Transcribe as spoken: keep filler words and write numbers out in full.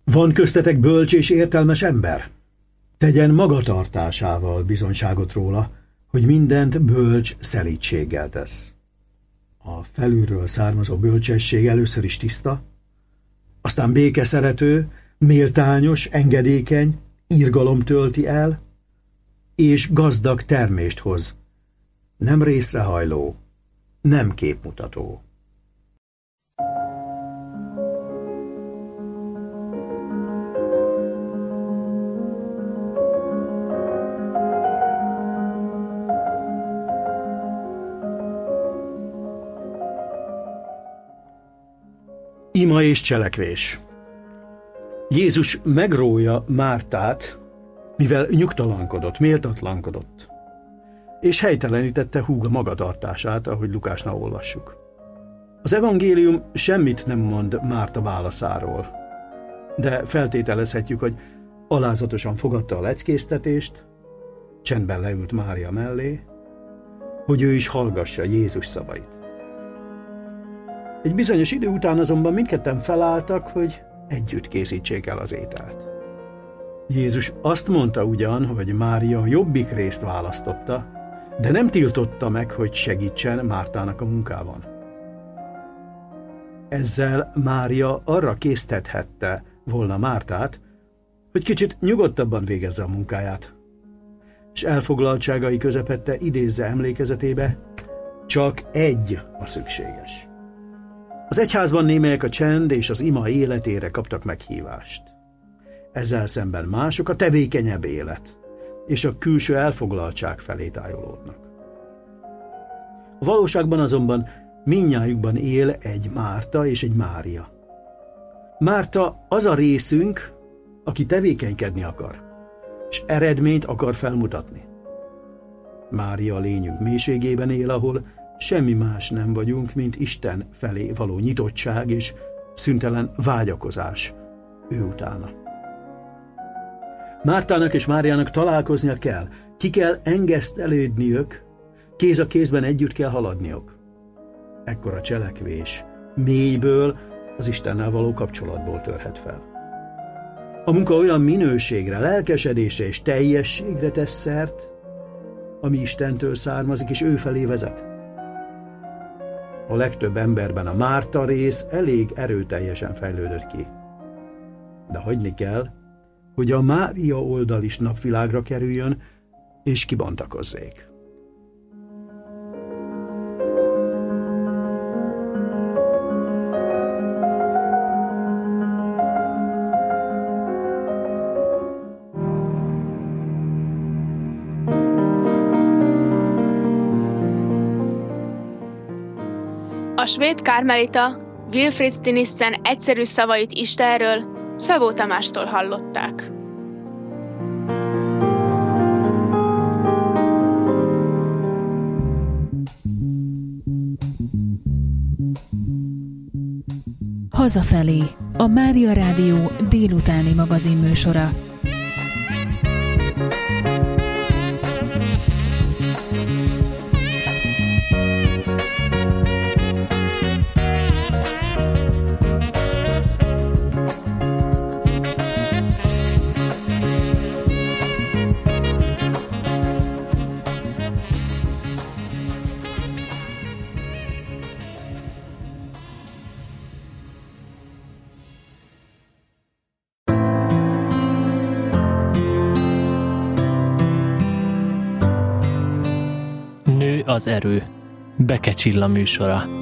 Van köztetek bölcs és értelmes ember? Tegyen magatartásával bizonyságot róla, hogy mindent bölcs szelídséggel tesz. A felülről származó bölcsesség először is tiszta, aztán békeszerető, méltányos, engedékeny, irgalom tölti el, és gazdag termést hoz, nem részrehajló, nem képmutató. Ima és cselekvés. Jézus megrója Mártát, mivel nyugtalankodott, méltatlankodott, és helytelenítette húga magatartását, ahogy Lukásnál olvassuk. Az evangélium semmit nem mond Márta válaszáról, de feltételezhetjük, hogy alázatosan fogadta a leckéztetést, csendben leült Mária mellé, hogy ő is hallgassa Jézus szavait. Egy bizonyos idő után azonban mindketten felálltak, hogy együtt készítsék el az ételt. Jézus azt mondta ugyan, hogy Mária a jobbik részt választotta, de nem tiltotta meg, hogy segítsen Mártának a munkában. Ezzel Mária arra késztethette volna Mártát, hogy kicsit nyugodtabban végezze a munkáját, és elfoglaltságai közepette idézze emlékezetébe, csak egy a szükséges. Az egyházban némelyek a csend és az ima életére kaptak meghívást. Ezzel szemben mások a tevékenyebb élet és a külső elfoglaltság felé tájolódnak. A valóságban azonban mindnyájukban él egy Márta és egy Mária. Márta az a részünk, aki tevékenykedni akar, és eredményt akar felmutatni. Mária a lényünk mélységében él, ahol semmi más nem vagyunk, mint Isten felé való nyitottság és szüntelen vágyakozás ő utána. Mártának és Máriának találkoznia kell, ki kell engesztelődniük, kéz a kézben együtt kell haladniuk. Ekkor a cselekvés mélyből, az Istennel való kapcsolatból törhet fel. A munka olyan minőségre, lelkesedésre és teljességre tesz szert, ami Istentől származik és ő felé vezet. A legtöbb emberben a Márta rész elég erőteljesen fejlődött ki. De hagyni kell, hogy a Mária oldal is napvilágra kerüljön, és kibontakozzék. A svéd kármelita Wilfrid Stinissen egyszerű szavait Istenről Szabó Tamástól hallották. Hazafelé, a Mária Rádió délutáni magazinműsora. Az erő. Beke Csilla műsora.